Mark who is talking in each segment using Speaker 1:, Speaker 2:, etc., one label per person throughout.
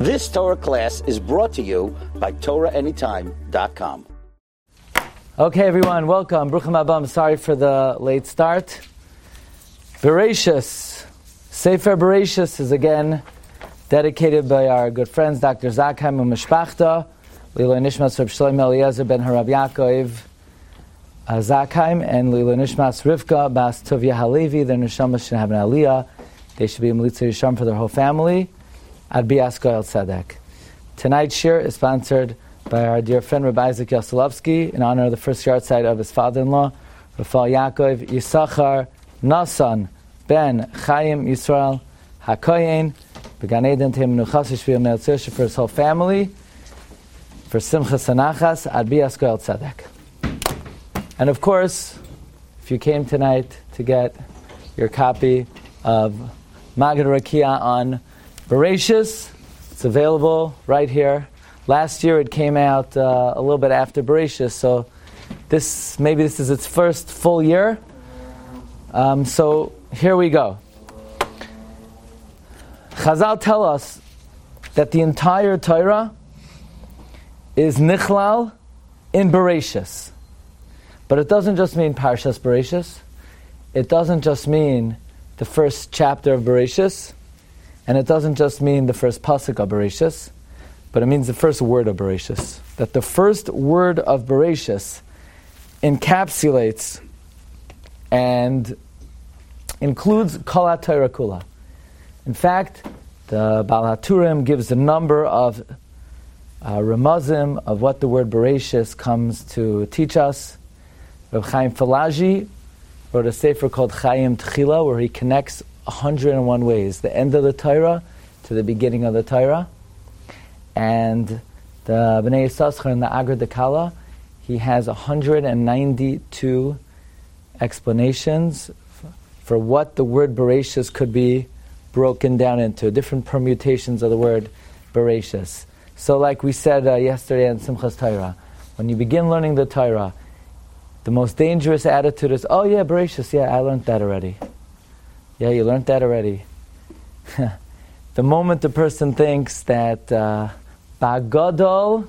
Speaker 1: This Torah class is brought to you by TorahAnytime.com.
Speaker 2: Okay, everyone, welcome. Bruchim Abam. Sorry for the late start. Bereshis. Sefer Bereshis is again dedicated by our good friends Dr. Zakheim and Mishpachta, Lilo Nishmas Reb Shlomo Eliezer ben Harav Yaakov Zakheim, and Lilo Nishmas Rivka Bas Tovia Halevi. Their neshamas should have an aliyah. They should be a Melitza Yisham for their whole family. Ad Biasko El Tzedek. Tonight's shir is sponsored by our dear friend Rabbi Isaac Yoselovsky in honor of the first yahrzeit of his father-in-law, Rafael Yaakov Yisachar Nasan ben Chaim Yisrael HaKoyen, Began Eden Teim Menuchas Yishvil Me'el for his whole family, for Simcha Sanachas, Ad Biasko El Tzedek. And of course, if you came tonight to get your copy of Magid Rakia on Bereshis, it's available right here. Last year it came out a little bit after Bereshis, so this is its first full year. So here we go. Chazal tell us that the entire Torah is nichlal in Bereshis. But it doesn't just mean Parshas Bereshis. It doesn't just mean the first chapter of Bereshis. And it doesn't just mean the first pasuk of Bereshis, but it means the first word of Bereshis. That the first word of Bereshis encapsulates and includes Kol HaTorah Kula. In fact, the Baal HaTurim gives a number of remazim of what the word Bereshis comes to teach us. Reb Chaim Falaji wrote a sefer called Chaim Tchila, where he connects 101 ways, the end of the Torah to the beginning of the Torah. And the Bnei Yissaschar in the Agra Dekala, he has 192 explanations for what the word Bereshis could be broken down into, different permutations of the word Bereshis. So like we said yesterday in Simchas Torah, when you begin learning the Torah, the most dangerous attitude is, oh yeah, Bereshis, yeah, I learned that already. Yeah, you learned that already. The moment the person thinks that Bagadol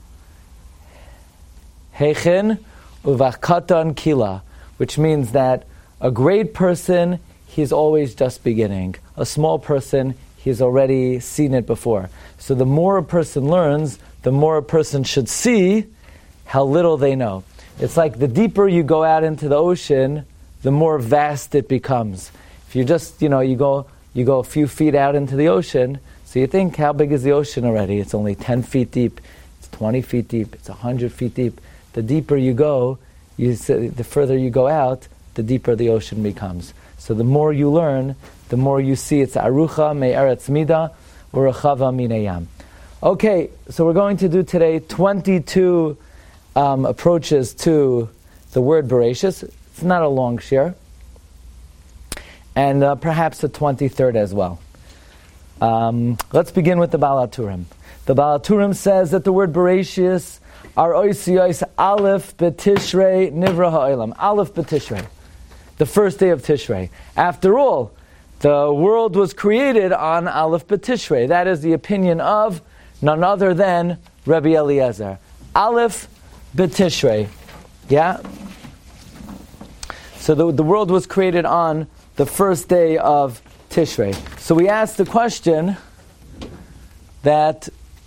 Speaker 2: Hechen Uvachkatan Kila, which means that a great person, he's always just beginning. A small person, he's already seen it before. So the more a person learns, the more a person should see how little they know. It's like the deeper you go out into the ocean, the more vast it becomes. If you just, you go a few feet out into the ocean, so you think, how big is the ocean already? It's only 10 feet deep, it's 20 feet deep, it's 100 feet deep. The deeper you go, the further you go out, the deeper the ocean becomes. So the more you learn, the more you see it's Arucha me'eretz mida u'rechava minayam. Okay, so we're going to do today 22 approaches to the word Bereshis. It's not a long shir. And perhaps a 23rd as well. Let's begin with the Baal HaTurim. The Baal HaTurim says that the word Bereshis are oisiyos Aleph B'Tishrei Nivra Ha'olam. Aleph B'Tishrei, the first day of Tishrei. After all, the world was created on Aleph B'Tishrei. That is the opinion of none other than Rabbi Eliezer. Aleph B'Tishrei. Yeah? So the world was created on the first day of Tishrei. So we asked the question that's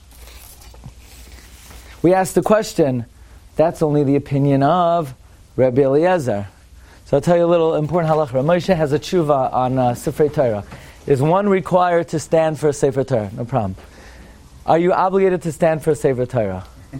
Speaker 2: only the opinion of Rabbi Eliezer. So I'll tell you a little important halacha. Moshe has a tshuva on Sifrei Torah. Is one required to stand for a Sefer Torah? No problem. Are you obligated to stand for a Sefer Torah?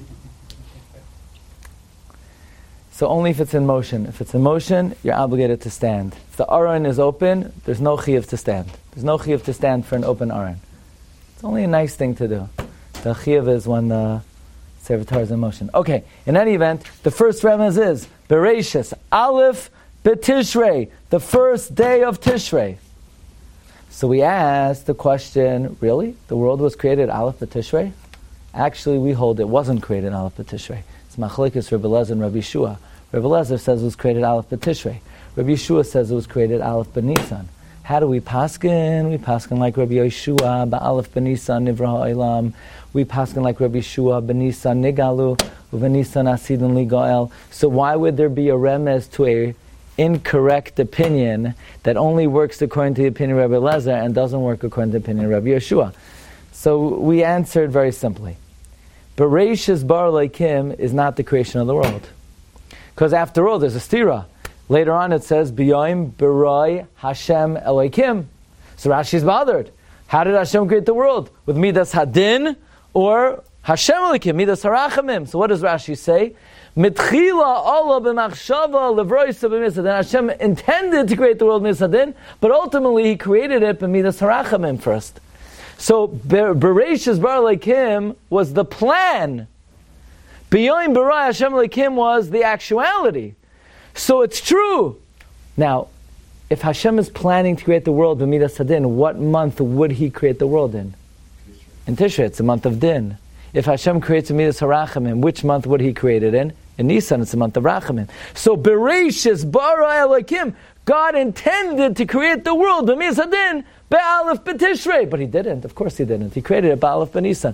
Speaker 2: So only if it's in motion. If it's in motion, you're obligated to stand. If the aron is open, there's no chiyuv to stand. There's no chiyuv to stand for an open aron. It's only a nice thing to do. The chiyuv is when the Sefer Torah is in motion. Okay, in any event, the first remez is Bereshis, Aleph B'Tishrei, the first day of Tishrei. So we asked the question, really? The world was created Aleph B'Tishrei? Actually, we hold it wasn't created Aleph B'Tishrei. It's Machlekes Rabbi Eliezer and Rabbi Yeshua. Rabbi Eliezer says it was created Aleph B'Tishrei. Rabbi Yeshua says it was created Aleph B'Nisan. How do we paskin? We paskin like Rabbi Yeshua, Ba'alef B'Nisan Nivra Ha'olam. We paskin like Rabbi Yeshua, B'Nisan Nigalu, U'B'Nisan Asidun Ligael. So why would there be a remez to a incorrect opinion that only works according to the opinion of Rabbi Elazar and doesn't work according to the opinion of Rabbi Yeshua? So we answered very simply. Bereshis Bar Elokim is not the creation of the world. Because after all, there's a stira. Later on it says, B'yoim Beroi Hashem Elokim. So Rashi's bothered. How did Hashem create the world? With Midas Hadin or Hashem Elokim, Midas Harachamim. So what does Rashi say? Mitchila Allah b'machshava levroisa b'midas. Then Hashem intended to create the world Midas Hadin, but ultimately He created it b'midas Harachamim first. So Bereshis Bar Elokim was the plan. B'yoim Beroi Hashem Elokim was the actuality. So it's true. Now, if Hashem is planning to create the world b'midas hadin, what month would He create the world in? In Tishrei, it's the month of Din. If Hashem creates b'midas harachamim, which month would He create it in? In Nisan, it's the month of Rachamim. So Bereshis bara Elokim, God intended to create the world b'midas hadin be'alef b'Tishrei, but He didn't. Of course He didn't. He created it be'alef b'Nisan.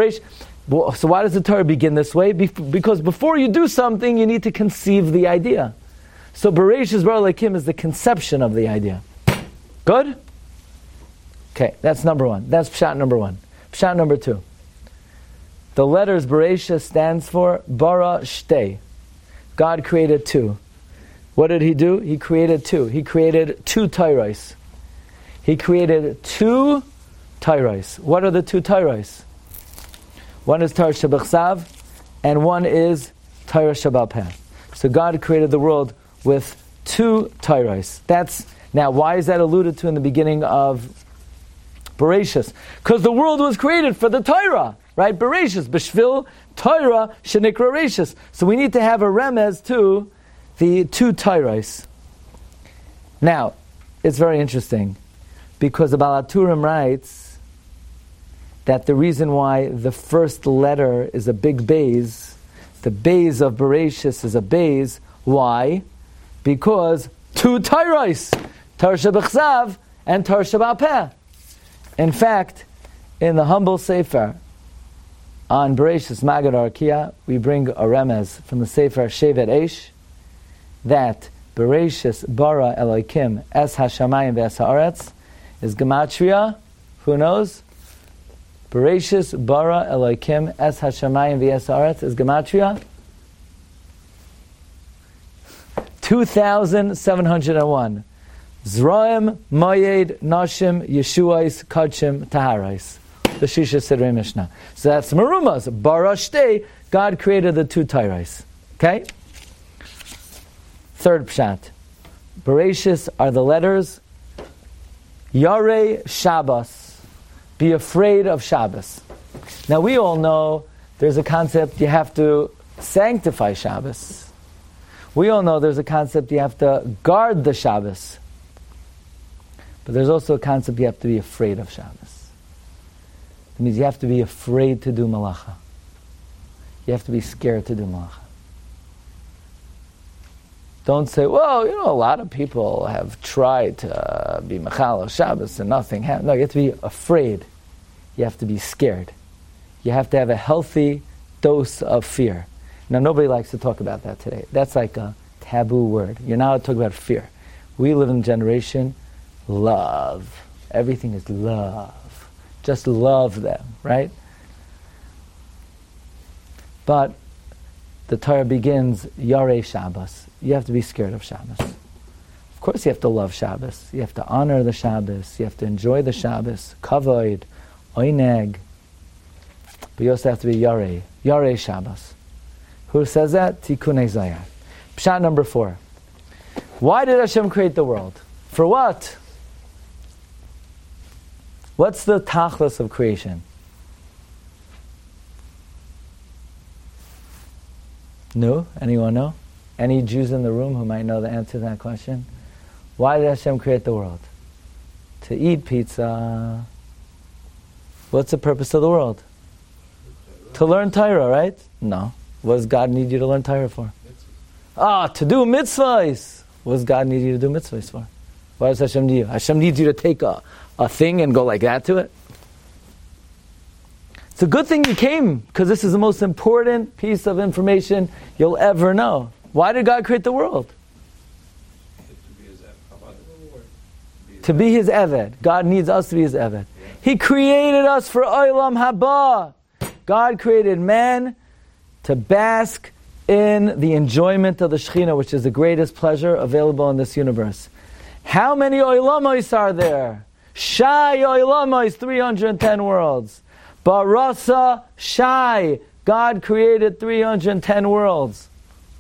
Speaker 2: So why does the Torah begin this way? Because before you do something, you need to conceive the idea. So Bereshis Bar Elokim is the conception of the idea. Good? Okay, that's number one. That's pshat number one. Pshat number two. The letters Bereshis stands for Bara Shtei. God created two. What did He do? He created two. He created two Tairais. He created two Tairais. What are the two Tairais? One is Torah Shebechsav, and one is Torah Shebal Peh. So God created the world with two Tairais. Now, why is that alluded to in the beginning of Bereshis? Because the world was created for the Torah, right? Bereshis, B'shvil, Torah, Shenikra Reshis. So we need to have a remez to the two Tairais. Now, it's very interesting, because the Baal HaTurim writes that the reason why the first letter is a big beis, the beis of Bereshis is a beis, why? Because two Tairais, Torah Shebechsav and Torah Shebal Peh. In fact, in the humble Sefer on Bereshis Magad Arkia, we bring a remez from the Sefer Shevet Eish that Bereshis bara Elokim es hashamayim ve'es haaretz is gematria. Who knows? Bereshis bara Elokim es hashamayim ve'es haaretz is gematria 2,701. Zraim, Mayed, Nashim, Yeshuais, Kadshim, Taharais. The Shisha Sidrei Mishnah. So that's Merumas. Bara Shtei, God created the two Tairais. Okay? Third pshat. Bereshis are the letters Yarei Shabbos. Be afraid of Shabbos. Now we all know there's a concept you have to sanctify Shabbos. We all know there's a concept you have to guard the Shabbos. But there's also a concept you have to be afraid of Shabbos. It means you have to be afraid to do malacha. You have to be scared to do malacha. Don't say, well, a lot of people have tried to be machal Shabbos and nothing happened. No, you have to be afraid. You have to be scared. You have to have a healthy dose of fear. Now, nobody likes to talk about that today. That's like a taboo word. You're not allowed to talk about fear. We live in a generation, love. Everything is love. Just love them, right? But the Torah begins, Yarei Shabbos. You have to be scared of Shabbos. Of course you have to love Shabbos. You have to honor the Shabbos. You have to enjoy the Shabbos. Kavod, oineg. But you also have to be Yarei. Yarei Shabbos. Who says that? Tikunei Zayar. Pshat number 4. Why did Hashem create the world? For what? What's the tachlis of creation? No? Anyone know? Any Jews in the room who might know the answer to that question? Why did Hashem create the world? To eat pizza. What's the purpose of the world? To learn Torah, right? No. What does God need you to learn Torah for? To do mitzvahs. What does God need you to do mitzvahs for? Why does Hashem need you? Hashem needs you to take a thing and go like that to it. It's a good thing you came, because this is the most important piece of information you'll ever know. Why did God create the world? To be His Eved. God needs us to be His Eved. He created us for Olam Haba. God created man to bask in the enjoyment of the Shekhinah, which is the greatest pleasure available in this universe. How many Olamos are there? Shai Olamos, 310 worlds. Barasa Shai, God created 310 worlds.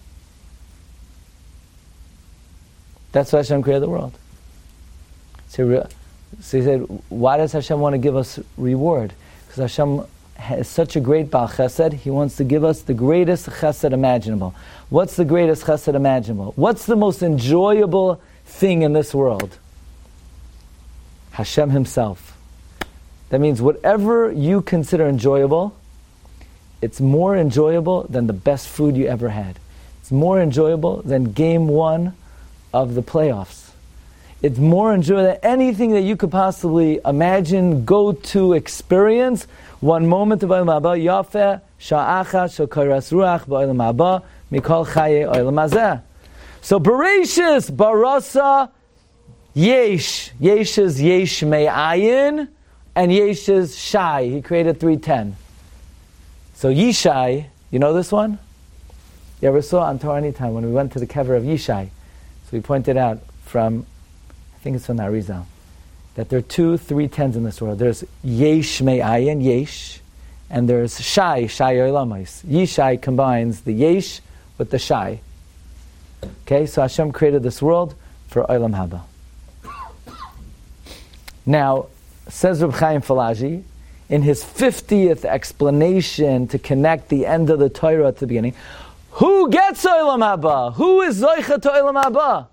Speaker 2: That's why Hashem created the world. So he said, why does Hashem want to give us reward? Because Hashem is such a great Baal Chesed, He wants to give us the greatest Chesed imaginable. What's the greatest Chesed imaginable? What's the most enjoyable thing in this world? Hashem Himself. That means whatever you consider enjoyable, it's more enjoyable than the best food you ever had. It's more enjoyable than game 1 of the playoffs. It's more enjoyable than anything that you could possibly imagine, go to, experience. One moment of Olam Haba, Yafeh, Sha'acha, Shokaras Ruach, Ba'olam Haba, Mikol Chaye Olam Hazeh. So Bereshis, Barasa, Yesh. Yesh is Yesh Me'ayin, and Yesh is Shai. He created 310. So Yishai, you know this one? You ever saw on Torah Anytime when we went to the kever of Yishai? So we pointed out from, I think it's from the Arizal, that there are 2 310s in this world. There's Yesh Me'ayin, Yesh, and there's Shai, Shai Olamais. Yishai combines the Yesh with the Shai. Okay, so Hashem created this world for Olam Haba. Now, says Reb Chaim Falaji, in his 50th explanation to connect the end of the Torah to the beginning, who gets Olam Haba? Who is Zoicha to Olam Haba?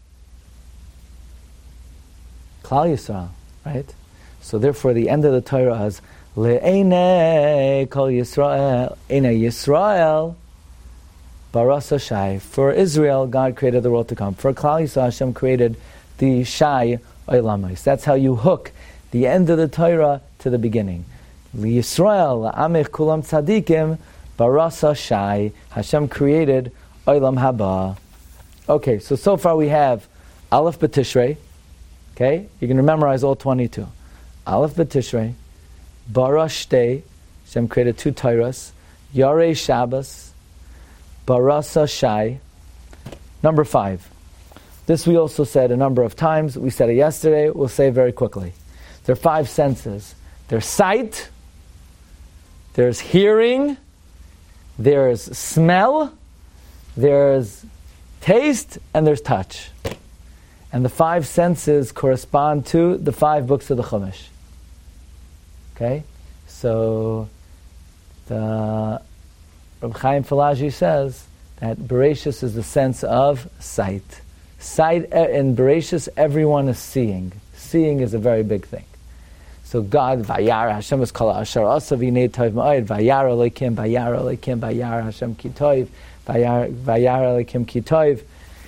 Speaker 2: Klal Yisrael, right? So therefore the end of the Torah is Le'enei Kol Yisrael, Enei Yisrael, Barasa Shai. For Israel, God created the world to come. For Klal Yisrael, Hashem created the Shai Olamais. That's how you hook the end of the Torah to the beginning. Yisrael, La'amech Kulam Tzadikim, Barasa Shai. Hashem created Olam Haba. Okay, so far we have Aleph B'Tishrei. Okay, you can memorize all 22. Aleph B'Tishrei, Bara Shtei, Hashem created 2 Torahs, Yarei Shabbos, Barasa Shai. Number 5. This we also said a number of times. We said it yesterday. We'll say it very quickly. There are 5 senses. There's sight, there's hearing, there's smell, there's taste, and there's touch. And the 5 senses correspond to the 5 books of the Chumash. Okay? So, the Reb Chaim Falaji says that Bereshis is the sense of sight. Sight, in Bereshis, everyone is seeing. Seeing is a very big thing. So God, Vayar, Hashem is called Asher Asa V'nei Tov Ma'od, Vayar Elokim, Vayar Elokim, Vayar Hashem Ki Tov, Vayar Elokim Ki Tov.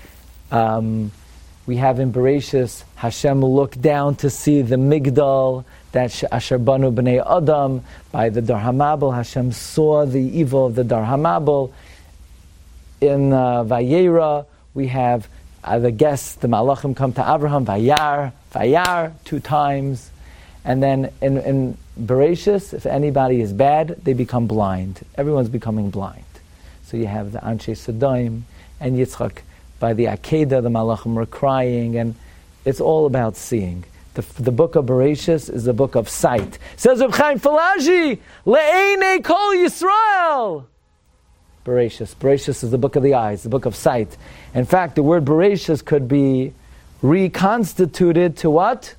Speaker 2: We have in Bereshis, Hashem looked down to see the Migdal, that Asher Banu B'nei Adam, by the Dar HaMabel. Hashem saw the evil of the Dar HaMabel. In Vayera, we have the guests, the Malachim come to Abraham, Vayar, 2 times. And then in Bereshis, if anybody is bad, they become blind. Everyone's becoming blind. So you have the Anshe Sodom and Yitzchak. By the Akedah, the Malachim were crying, and it's all about seeing. The book of Bereshis is the book of sight. Says Reb Chaim Falaji, Le'enei Kol Yisrael. Bereshis is the book of the eyes, the book of sight. In fact, the word Bereshis could be reconstituted to what?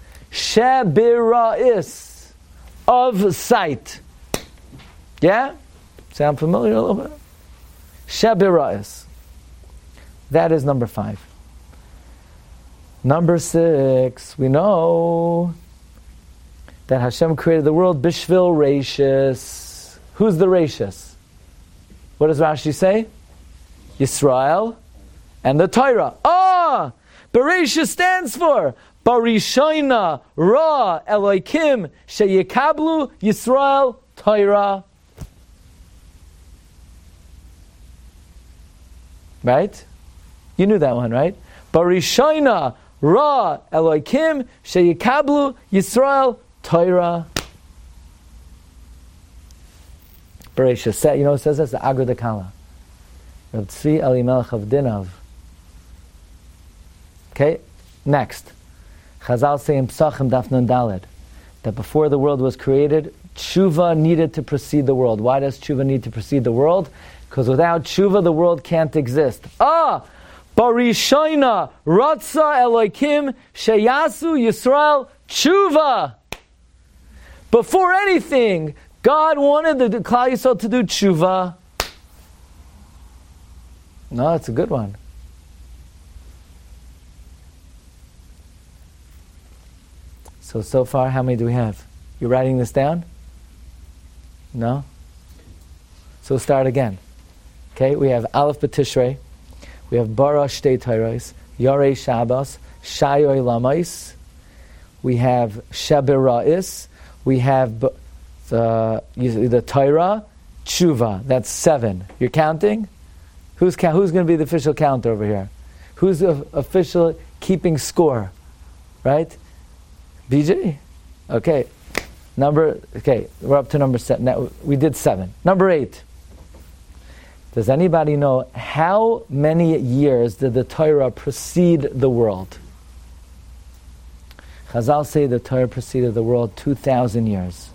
Speaker 2: Shebira'is, of sight. Yeah? Sound familiar a little bit? Shebira'is. That is number 5. Number 6, we know that Hashem created the world Bishvil Reishis. Who's the Reishis? What does Rashi say? Yisrael and the Torah. Bereshis stands for Barishoina Ra Elokim Sheyikablu Yisrael Torah. Right? You knew that one, right? Barishoina Ra Elokim Sheyikablu Yisrael Torah. Bereshis. You know what it says? That's the Agur Dekala. Reb Tzvi Elimelech of Dinav. Okay, next. Chazal say in Psachim Daf Nun Daled that before the world was created, tshuva needed to precede the world. Why does tshuva need to precede the world? Because without tshuva, the world can't exist. Barishoina Ratza Elokim Sheyasu Yisrael Tshuva. Before anything, God wanted the Klal Yisrael to do tshuva. No, it's a good one. So far, how many do we have? You writing this down? No? So start again. Okay, we have Aleph B'Tishrei, we have Bara Shtei Teiros, Yarei Shabbos, Shayoy Lamais, we have Shebira'is, we have the Torah, Tshuva. That's 7. You're counting? Who's going to be the official counter over here? Who's the official keeping score? Right? BJ? Okay. We're up to number 7. Now, we did 7. Number 8. Does anybody know how many years did the Torah precede the world? Chazal say the Torah preceded the world 2,000 years.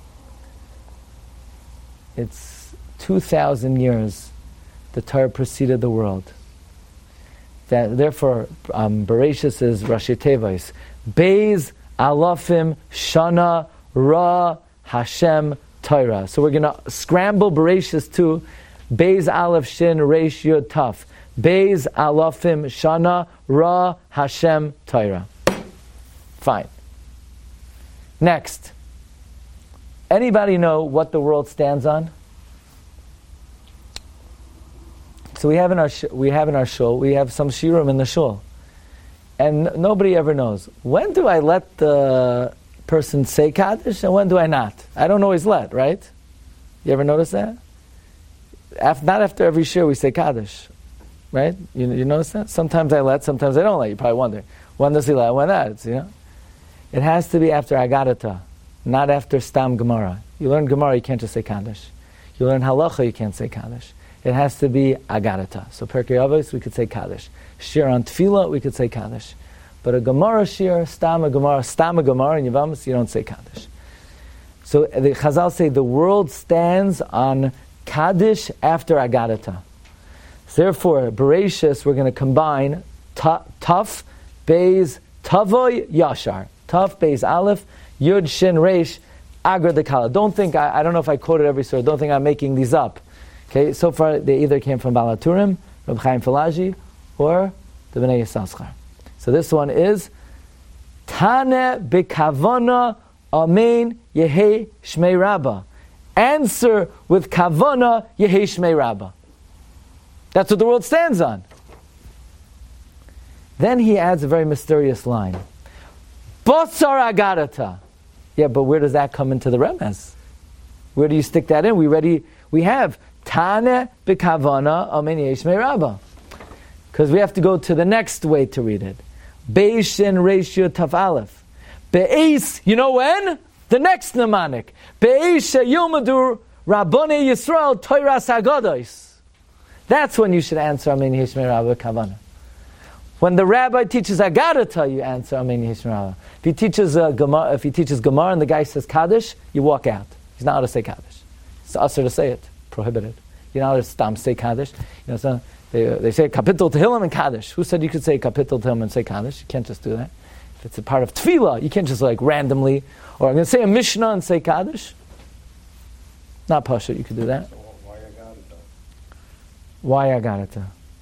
Speaker 2: It's 2,000 years the Torah preceded the world. Therefore, Bereshis is Rashi Tevos. Beis Alafim Shana Ra Hashem Torah. So we're going to scramble Bereshis to Beis Aleph Shin Reish Yud Taf. Beis Alafim Shana Ra Hashem Torah. Fine. Next. Anybody know what the world stands on? So we have in our shul, we have some shiurim in the shul, and nobody ever knows, when do I let the person say Kaddish and when do I not? I don't always let, right? You ever notice that? Not after every shiur we say Kaddish, right? You notice that? Sometimes I let, sometimes I don't let. You probably wonder, when does he let, when not? It has to be after Agadata, not after Stam Gemara. You learn Gemara, you can't just say Kaddish. You learn Halacha, you can't say Kaddish. It has to be Agadata. So Perkei Avos, we could say Kaddish. Shir on Tefillah, we could say Kaddish. But a Gemara Shir, Stam a Gemara, in Yevamos, you don't say Kaddish. So the Chazal say the world stands on Kaddish after Agadata. So therefore, Bereshis, we're going to combine Taf, Beis, Tavoy, Yashar. Taf, Beis, Aleph, Yud, Shin, Reish, Agra Dekala. Don't think, I don't know if I quoted every surah, don't think I'm making these up. Okay, so far they either came from Balaturim, Reb Chaim Falaji, or the Bnei Yissaschar. So this one is Tane B'Kavana Amen Yehei Shmei Rabbah. Answer with Kavana Yehei Shmei Rabbah. That's what the world stands on. Then he adds a very mysterious line. Bosar Agadata. Yeah, but where does that come into the remez? Where do you stick that in? We have Tane B'Kavana Amen Yehei Shmei Rabbah. Because we have to go to the next way to read it. Beishin Reish Yud Taf Aleph. Be'ez, you know when? The next mnemonic. Be'ez Yilmadu Rabbonei Yisrael Toiras Hagados. That's when you should answer Amen Yehei Shmei Rabbah Kavana. When the rabbi teaches Agadata, you answer Amen Yehei Shmei Rabbah. If he teaches Gemara and the guy says Kaddish, you walk out. He's not allowed to say Kaddish. It's usher to say it, prohibited. You're not allowed to stam say Kaddish. So they say Kapitel Tehillim and Kaddish. Who said you could say Kapitel Tehillim and say Kaddish? You can't just do that. If it's a part of Tefillah, you can't just randomly, or I'm going to say a Mishnah and say Kaddish. Not Pasha, you could do that. Why Agadata?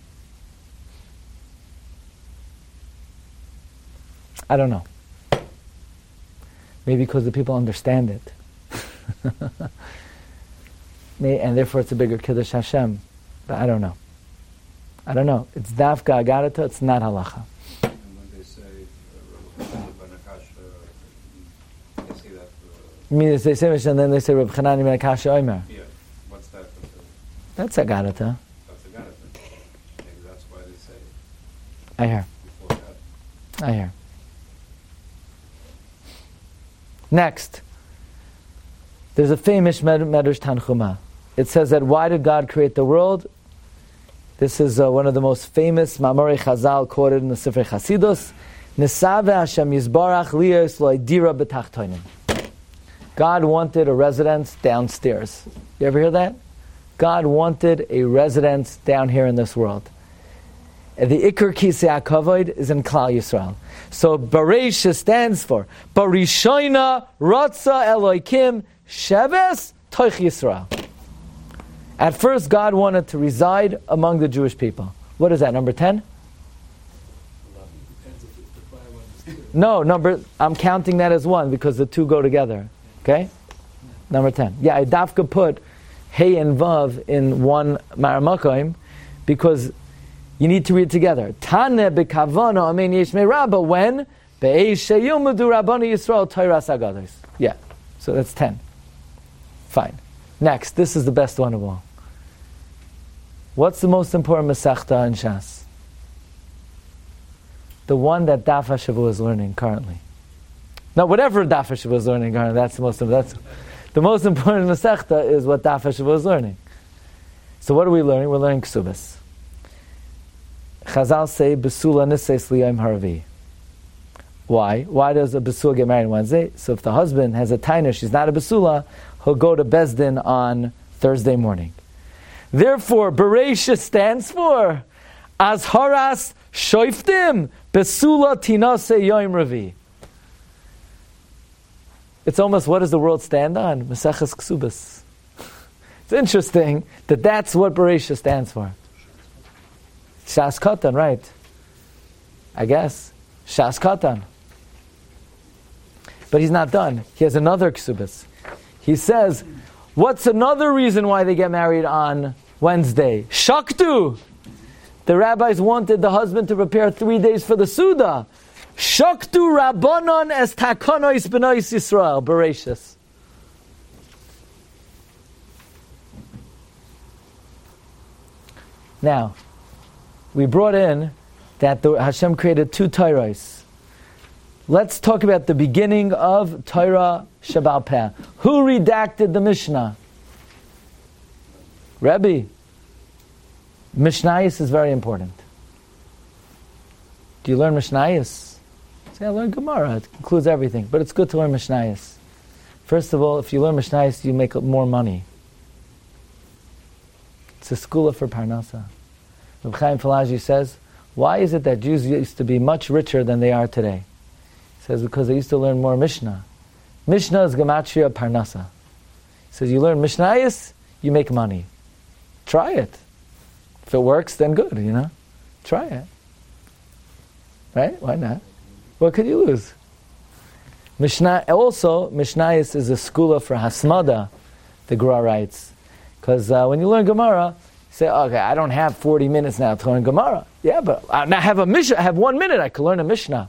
Speaker 2: I don't know. Maybe because the people understand it. And therefore it's a bigger Kiddush Hashem. But I don't know. It's Dafka Agadata, it's not Halacha. mean, they say Mishnah, and then they say Reb Chanani ben Akasha Omer.
Speaker 3: Yeah. What's that?
Speaker 2: That's Agarata.
Speaker 3: That's a Garata. Maybe that's why they say
Speaker 2: I hear.
Speaker 3: before that.
Speaker 2: I hear. Next, there's a famous Medrash Tanchuma. It says that why did God create the world? This is one of the most famous Ma'amorei Chazal quoted in the Sefer Chasidus. Nesave Hashem Yisbarach liyos lo dira b'tachtonim. God wanted a residence downstairs. You ever hear that? God wanted a residence down here in this world. And the Iker Kisei HaKavod is in Klal Yisrael. So Bereisha stands for Barishoina Ratza Elokim Sheves Toich Yisrael. At first, God wanted to reside among the Jewish people. What is that, number 10? No, I'm counting that as one because the two go together. Okay? Number 10. Yeah, I dafka put Hey and Vav in one Maramakoim because you need to read together. Tane bekavana amen yishmei rabba when be'eish sheyilmudu rabbanu Yisrael Torahs Agados. Yeah, so that's 10. Fine. Next, this is the best one of all. What's the most important Masechta in Shas? The one that Daf HaShavua is learning currently. Now, whatever Daf HaShavua is learning currently, that's the most important Masechta is what Daf HaShavua is learning. So what are we learning? We're learning Ksubas. Chazal say, Besula Nises Liyom Haravi. Why? Why does a Besula get married on Wednesday? So if the husband has a tainer, she's not a Besula, he'll go to Bezdin on Thursday morning. Therefore, Bereisha stands for Azharas Shoiftim Besula Tinase Yom Ravi. It's almost, what does the world stand on? Maseches Ksubas. It's interesting that that's what Bereisha stands for. Shas Katan, right? I guess. Shas Katan. But he's not done. He has another Ksubas. He says, what's another reason why they get married on Wednesday? Shaktu! The rabbis wanted the husband to prepare 3 days for the Suda. Shaktu Rabbanon es takonois b'nois Yisrael. Bereshis. Now, we brought in that Hashem created 2 Torahs. Let's talk about the beginning of Torah Sheba'al Peh. Who redacted the Mishnah? Rebbe. Mishnayos is very important. Do you learn Mishnayos? Say, I learn Gemara. It includes everything. But it's good to learn Mishnayos. First of all, if you learn Mishnayos, you make more money. It's a skula for Parnasa. Reb Chaim Falaji says, why is it that Jews used to be much richer than they are today? He says, because they used to learn more Mishnah. Mishnah is Gematria Parnasa. He says, you learn Mishnayos, you make money. Try it. If it works, then good, Try it. Right? Why not? What could you lose? Mishnayos is a skula for Hasmada, the Gra writes. Because when you learn Gemara, you say, okay, I don't have 40 minutes now to learn Gemara. Yeah, but I have a Mishnah. I have 1 minute, I could learn a Mishnah.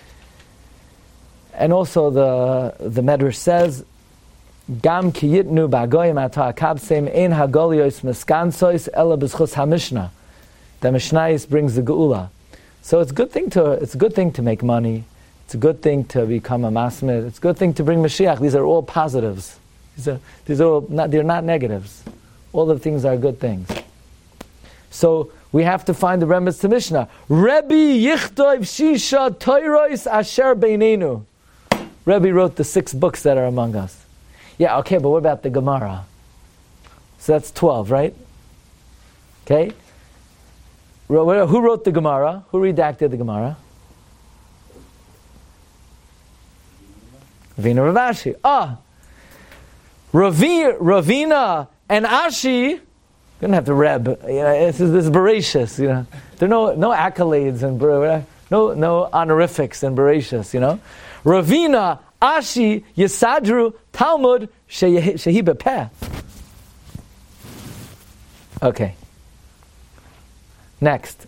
Speaker 2: And also the Medrash says, Gam ki yitnu ba'goyim ata akabseim ein hagolios miskansois ela b'zchus haMishnah. The Mishnayos brings the Geula. So it's a good thing to make money. It's a good thing to become a masmid. It's a good thing to bring Mashiach. These are all positives. These are all they're not negatives. All the things are good things. So we have to find the remnants to Mishnah. Rebbe Yichtov Shisha Toiros Asher Beinenu. Rebbe wrote the 6 books that are among us. Yeah, okay, but what about the Gemara? So that's 12, right? Okay? Who wrote the Gemara? Who redacted the Gemara? Ravina Rav Ashi. Ravina and Ashi, you don't have to Reb. This is Bereshis. There are no accolades and no honorifics in Bereshis. Ravina, Ashi, Yesadru, Talmud, Shehi Bepeh. Okay. Next.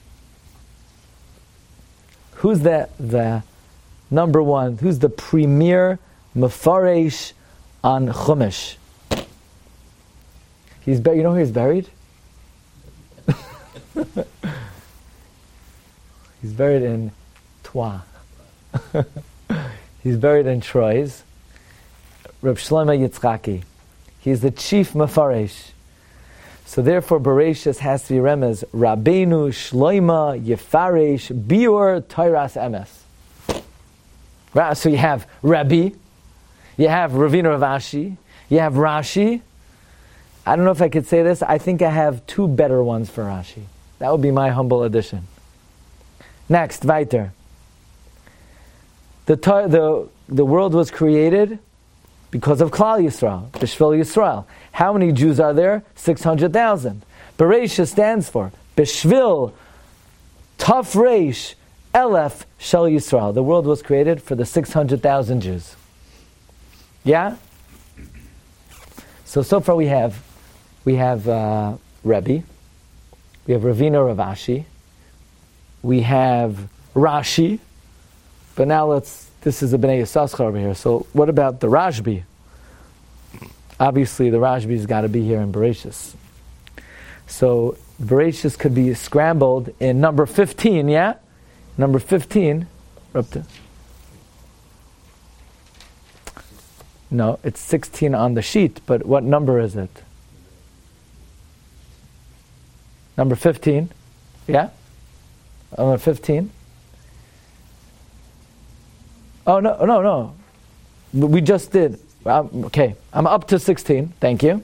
Speaker 2: Who's the number one? Who's the premier Mefaresh on Chumash. You know where he's buried? He's buried in Troyes. He's buried in Troyes. Reb Shlomo Yitzchaki. He's the chief Mefaresh. So therefore, Bereshis has to be remez Rabbeinu Shloima Yefaresh Biur Teiras Emes. So you have Rabbi, you have Ravina Rav Ashi, you have Rashi. I don't know if I could say this. I think I have two better ones for Rashi. That would be my humble addition. Next, weiter. The world was created because of Klal Yisrael, B'Shvil Yisrael. How many Jews are there? 600,000. Bereisha stands for B'Shvil Taf Reish Elef Shel Yisrael. The world was created for the 600,000 Jews. Yeah? So far we have Rebbe, we have Ravina Rav Ashi, we have Rashi, but now this is a Bnei Yissaschar over here, so what about the Rashbi? Obviously the Rashbi's got to be here in Bereshis. So Bereshis could be scrambled in number 15, yeah? Number 15, no, it's 16 on the sheet, but what number is it? Number 15, yeah? Number 15. Oh, no. We just did. Okay, I'm up to 16. Thank you.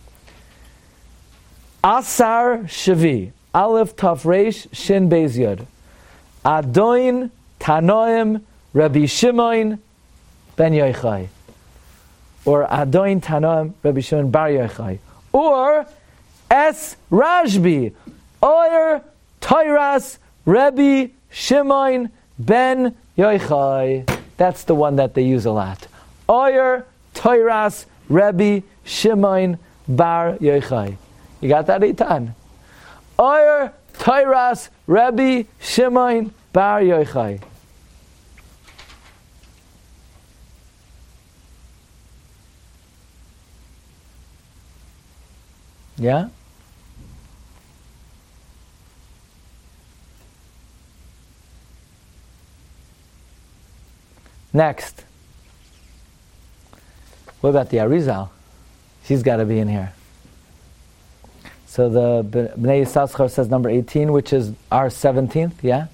Speaker 2: Asar Shavi. Aleph Taf Reish Shin Beis Yod. Adoin Tanoim Rabbi Shimon Ben Yochai. Or Adoin Tanoim Rabbi Shimon Bar Yochai. Or Es Rashbi. Oyer Toiras Rabbi Shimon Ben Yochai. That's the one that they use a lot. Oyer Toiras Rabbi Shimon Bar Yochai. You got that, Eitan? Oyer Toiras Rabbi Shimon Bar Yochai. Yeah? Next. What about the Arizal? She's got to be in here. So the Bnei Yissaschar says number 18, which is our 17th, yeah?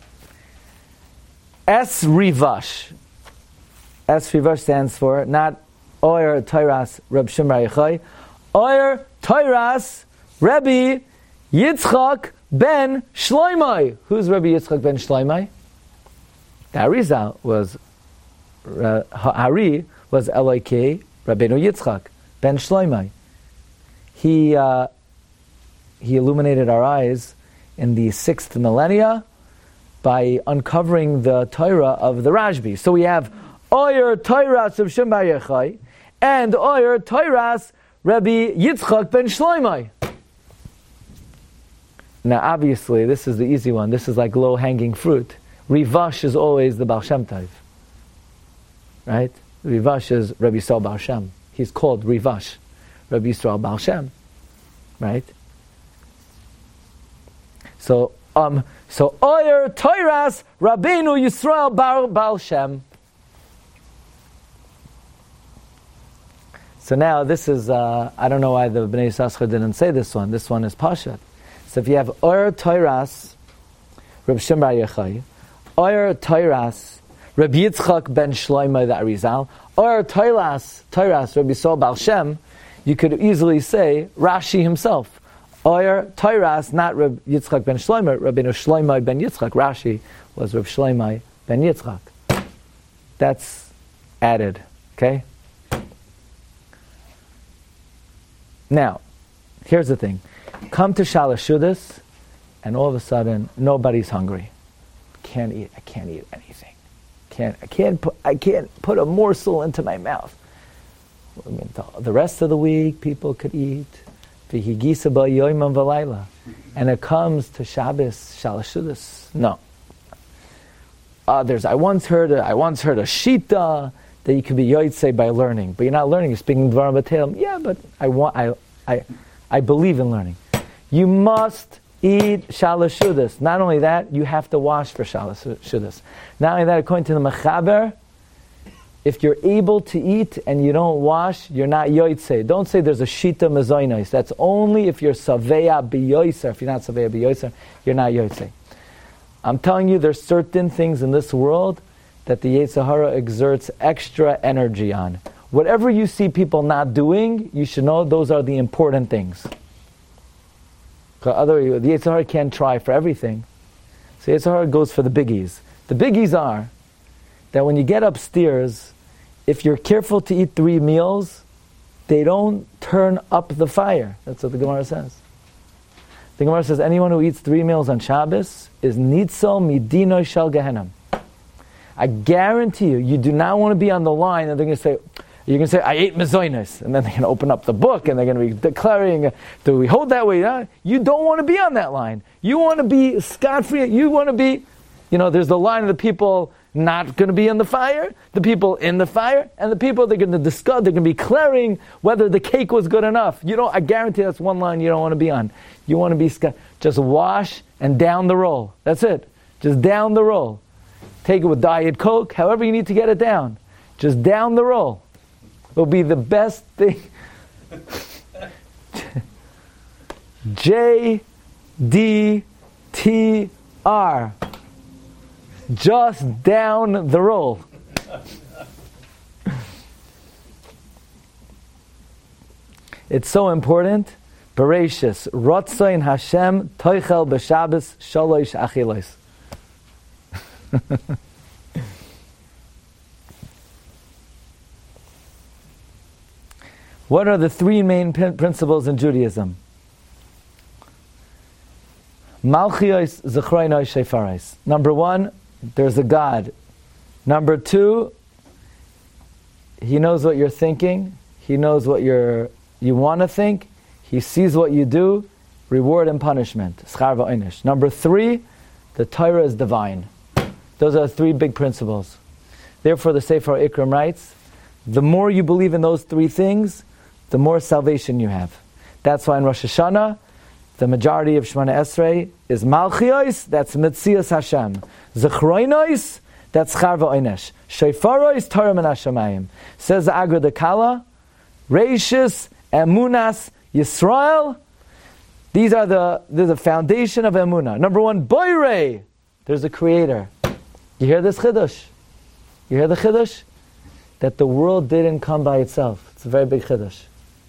Speaker 2: Es Rivash. Es Rivash stands for not Oyer Toiras Reb Shimon Yochai, Oyer Toiras Rabbi Yitzchak ben Shloimei. Who's Rabbi Yitzchak ben Shloimei? The Arizal was Hari was Eloikei Rabbeinu Yitzchak ben Shloimei. He illuminated our eyes in the 6th millennia by uncovering the Torah of the Rashbi. So we have Oyer Toiras of Shimon Bar Yochai and Oyer Toiras Rabbi Yitzchak ben Shloimei. Now obviously this is the easy one. This is like low-hanging fruit. Rivash is always the Baal Shem Tov. Right? Rivash is Rabbi Yisrael Baal Shem. He's called Rivash. Rabbi Yisrael Baal Shem. Right? So Oyer Toiras Rabbeinu Yisrael Baal Shem. So now this is, I don't know why the Bnei Yissaschar didn't say this one. This one is Pashat. So if you have Oyer Toiras Reb Shimon Bar Yochai, Oyer Toiras Rabbi Yitzchak ben Shloimei the Arizal, Oyer Toiras Rabbi Yisrael Baal Shem, you could easily say Rashi himself. Oyer Toiras, not Rabbi Yitzchak ben Shloimei, Rabbeinu Shloimei ben Yitzchak. Rashi was Rabbi Shloimei ben Yitzchak. That's added. Okay? Now, here's the thing. Come to Shalosh Seudos, and all of a sudden, nobody's hungry. I can't eat anything. I can't put a morsel into my mouth. I mean, the rest of the week, people could eat. And it comes to Shabbos, Shalosh Seudos. No. I once heard a shita that you can be yotzei by learning, but you're not learning. You're speaking dvarim b'teil. Yeah, but I believe in learning. You must eat shalosh shudas. Not only that, you have to wash for shalosh shudas. Not only that, according to the Mechaber, if you're able to eat and you don't wash, you're not yotzei. Don't say there's a shita mezoinos. That's only if you're saveya b'yoyser. If you're not saveya b'yoyser, you're not yotzei. I'm telling you, there's certain things in this world that the Yetzer Hara exerts extra energy on. Whatever you see people not doing, you should know those are the important things. Otherwise, the Yetzer Hara can't try for everything. So Yetzer Hara goes for the biggies. The biggies are that when you get upstairs, if you're careful to eat 3 meals, they don't turn up the fire. That's what the Gemara says. The Gemara says anyone who eats 3 meals on Shabbos is nitzal midino shel Gehenna. I guarantee you, you do not want to be on the line and they're going to say, you're going to say, I ate mezoinos. And then they're going to open up the book and they're going to be declaring, do we hold that way? You don't want to be on that line. You want to be scot-free. You want to be, there's the line of the people not going to be in the fire, the people in the fire, and the people they're going to discuss, they're going to be declaring whether the cake was good enough. I guarantee that's one line you don't want to be on. You want to be, just wash and down the roll. That's it. Just down the roll. Take it with Diet Coke, however you need to get it down. Just down the roll. It'll be the best thing. JDTR. Just down the roll. It's so important. Bereshis. Rotzain Hashem toichel b'Shabbos shalosh achilos. What are the 3 main principles in Judaism? Malchios, Zechroinos, Shefaros. Number 1, there's a God. Number 2, He knows what you're thinking. He knows what you want to think. He sees what you do. Reward and punishment. Schar v'oinish. Number 3, the Torah is divine. Those are 3 big principles. Therefore, the Sefer Ikram writes, the more you believe in those 3 things, the more salvation you have. That's why in Rosh Hashanah, the majority of Shemana Esrei is Malchios, that's Metzias Hashem. Zechroinos, that's Schar v'oinish. Shefaros, Torah min hashamayim. Says the Agra de Kala, Reishis, Emunas, Yisrael, these are the foundation of Emunah. Number 1, Boirei, there's a creator. You hear this Chiddush? You hear the Chiddush? That the world didn't come by itself. It's a very big Chiddush.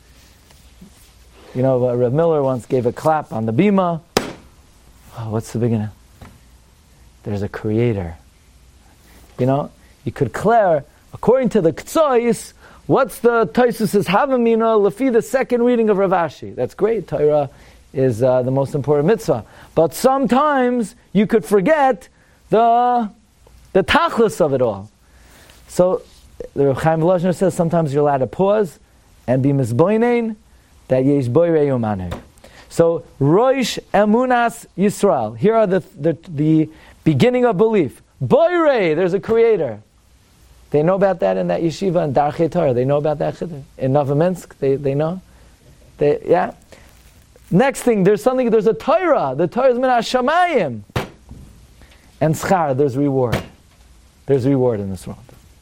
Speaker 2: Rav Miller once gave a clap on the bima. Oh, what's the beginning? There's a creator. You could declare, according to the Ktsois, what's the Tosfos' Havamina Lefi the second reading of Rav Ashi? That's great. Torah is the most important mitzvah. But sometimes you could forget the tachlis of it all. So the Reb Chaim Volozhiner says sometimes you're allowed to pause and be mizboinein that yesh boirei umanu. So Rosh Emunas Yisrael. Here are the beginning of belief. Boirei, there's a creator. They know about that in that yeshiva in Darchei Torah. They know about that in Novominsk. They know. Yeah. Next thing, there's a Torah. The Torah is min hashamayim. And schar, there's reward. There's reward in this world.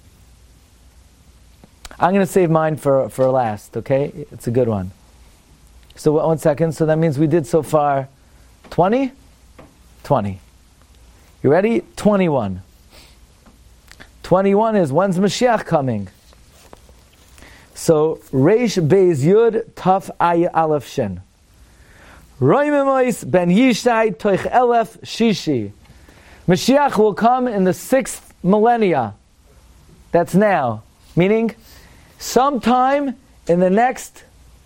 Speaker 2: I'm going to save mine for last, okay? It's a good one. So 1 second. So that means we did so far 20? 20. You ready? 21. 21 is, when's Mashiach coming? So, Reish Beis Yud Taf Ay Aleph Shin. Roimemois ben Yishai Toich Elef Shishi. Mashiach will come in the 6th millennia. That's now. Meaning, sometime in the next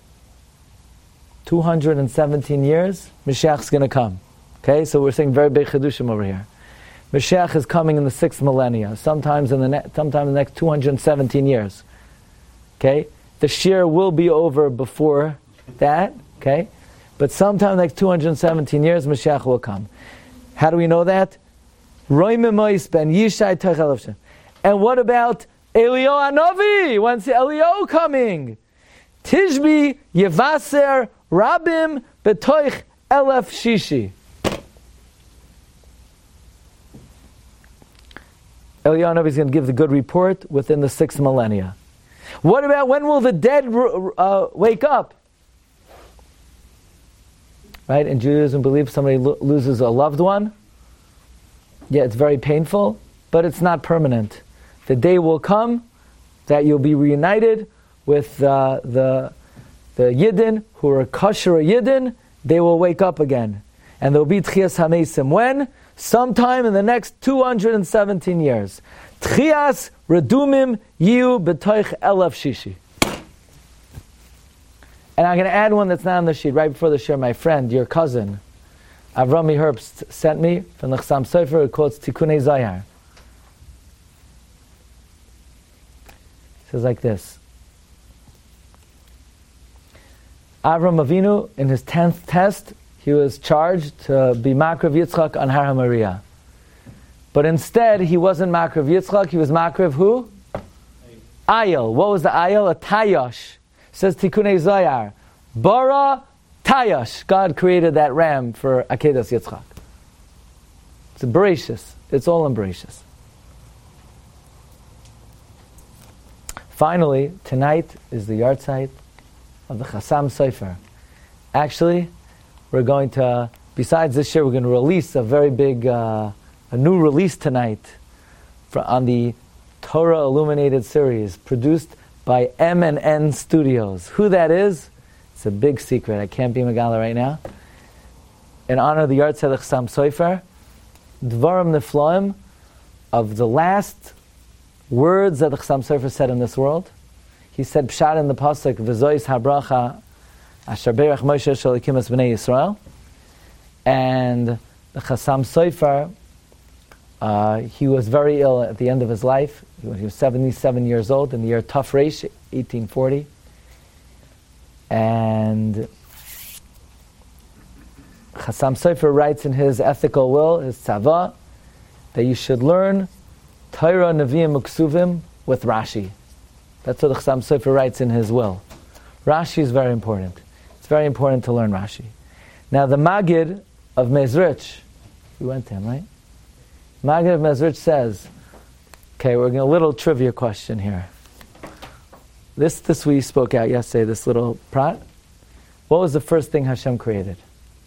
Speaker 2: 217 years, Mashiach's going to come. Okay, so we're saying very big Chidushim over here. Mashiach is coming in the 6th millennia, sometime in the next 217 years. Okay, the Shir will be over before that. Okay, but sometime in the next 217 years, Mashiach will come. How do we know that? Roy Memois ben Yishai Toich Elef Shin. And what about Eliyahu Hanavi, when's Eliyahu coming? Tishbi Yevaser Rabim Betoich Elef Shishi. Eliyahu Hanavi is going to give the good report within the 6th millennia. What about when will the dead wake up? Right? In Judaism, believe somebody loses a loved one. Yeah, it's very painful, but it's not permanent. The day will come that you'll be reunited with the Yidden who are kosher Yidden. They will wake up again. And there will be Tchias HaMeisim. When? Sometime in the next 217 years. Tchias Redumim Yiu B'toich Elef Shishi. And I'm going to add one that's not on the sheet. Right before the share, my friend, your cousin, Avrami Herbst, sent me from the Chassam Sofer. It quotes Tikkunei Zayar. It says like this. Avram Avinu, in his 10th test, he was charged to be Makriv Yitzchak on Har HaMoriah. But instead, he wasn't Makriv Yitzchak, he was Makriv who? Ayil. What was the Ayil? A Tayosh. Says Tikkunei Zayar. Bara Tayosh. God created that ram for Akedas Yitzchak. It's a Bereshis. It's all in Bereshis. Finally, tonight is the yahrzeit of the Chassam Sofer. Actually, we're going to, besides this year, we're going to release a very big, a new release tonight on the Torah Illuminated series, produced by M&N Studios. Who that is, it's a big secret. I can't be Megala right now. In honor of the yahrzeit of the Chassam Sofer, Dvarim Niflaim, of the last words that the Chassam Sofer said in this world. He said Pshat in the pasuk, V'zois habracha asher berach Moshe shel Ekim es bnei Yisrael. And the Chassam Sofer, he was very ill at the end of his life. He was 77 years old in the year Taf Reish, 1840. And Chassam Sofer writes in his ethical will, his tzava, that you should learn Torah, Nevi'im, Uksuvim with Rashi. That's what the Chassam Sofer writes in his will. Rashi is very important. It's very important to learn Rashi. Now the Magid of Mezrich, we went to him, right? Magid of Mezrich says, okay, we're going a little trivia question here. This we spoke out yesterday, this little prat. What was the first thing Hashem created?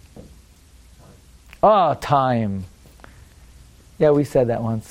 Speaker 2: Oh, time. Yeah, we said that once.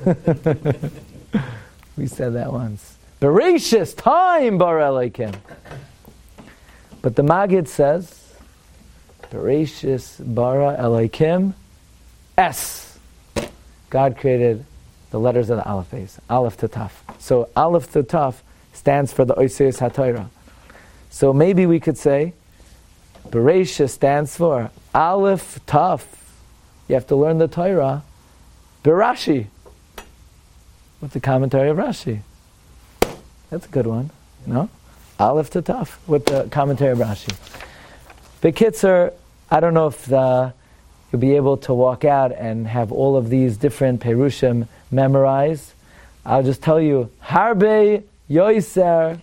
Speaker 2: We said that once. Bereshis, time, bara Elokim. But the Magid says, Bereshis, bara Elokim, S. God created the letters of the Aleph base, Aleph to Taf. So Aleph to Taf stands for the Oiseius HaTorah. So maybe we could say, Bereshis stands for Aleph Taf. You have to learn the Torah, Berashi, with the commentary of Rashi. That's a good one, no? Aleph to Taf, with the commentary of Rashi. B'kitzer, I don't know if you'll be able to walk out and have all of these different Perushim memorized. I'll just tell you, Harbe Yoiser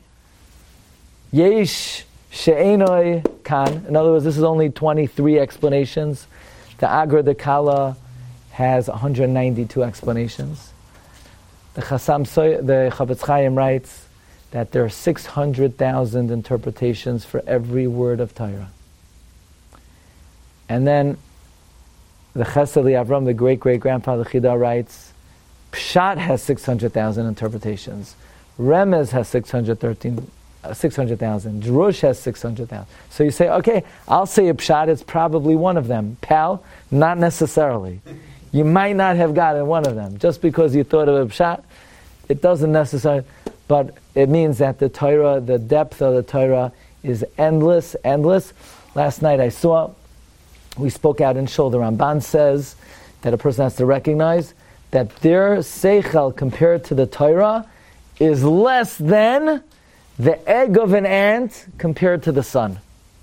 Speaker 2: Yesh She'enoi Kan. In other words, this is only 23 explanations. The Agra de Kala has 192 explanations. The Chavetz Chaim writes that there are 600,000 interpretations for every word of Torah. And then the Chesed Avram, the great-great-grandfather Chida, writes, Pshat has 600,000 interpretations. Remez has 600,000. Drush has 600,000. So you say, okay, I'll say a Pshat, it's probably one of them. Pal, not necessarily. You might not have gotten one of them. Just because you thought of a Pshat, it doesn't necessarily, but it means that the Torah, the depth of the Torah is endless. Last night we spoke out in Shul, the Ramban says that a person has to recognize that their seichel compared to the Torah is less than the egg of an ant compared to the sun.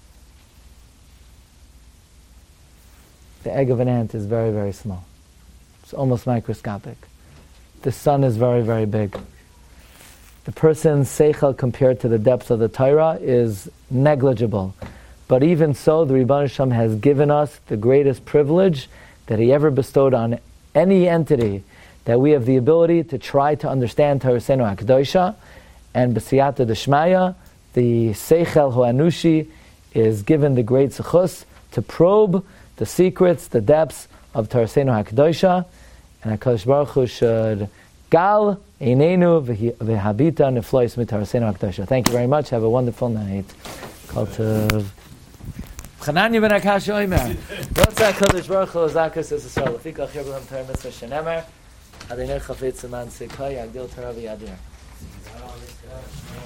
Speaker 2: The egg of an ant is very, very small. It's almost microscopic. The sun is very, very big. the person's seichel compared to the depths of the Torah is negligible. But even so, the Rebbeinu Shalom has given us the greatest privilege that He ever bestowed on any entity, that we have the ability to try to understand Torahsenu HaKadosha, and B'siyata D'Shmaya, the Seichel Ho'anushi is given the great zechus to probe the secrets, the depths of Torahsenu HaKadosha, and HaKadosh Baruch Hu should gal einenu v'habita neflois mit Torahsenu HaKadosha. Thank you very much. Have a wonderful night. Kol tov. Chananya ben Akash Omer. Rotza HaKadosh Baruch Hu Zakas Yisrael. Lefikach Yerbulam Torah Mitzvah Shenemer. Adonai Chafetz Eman Sekai Yagdil Torah v'Yadir.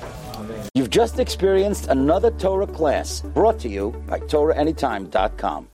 Speaker 1: You've just experienced another Torah class brought to you by TorahAnytime.com.